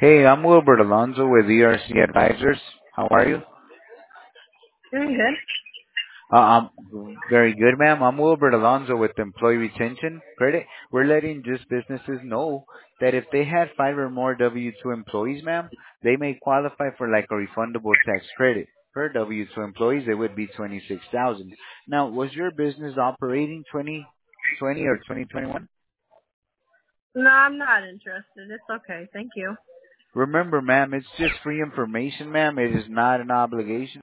Hey, I'm Wilbert Alonso with ERC Advisors. How are you? Doing good. I'm very good, ma'am. I'm Wilbert Alonso with Employee Retention Credit. We're letting just businesses know that if they had five or more W-2 employees, ma'am, they may qualify for like a refundable tax credit. Per W-2 employees, it would be 26,000. Now, was your business operating 2020 or 2021? No, I'm not interested. It's okay. Thank you. Remember, ma'am, it's just free information, ma'am. It is not an obligation.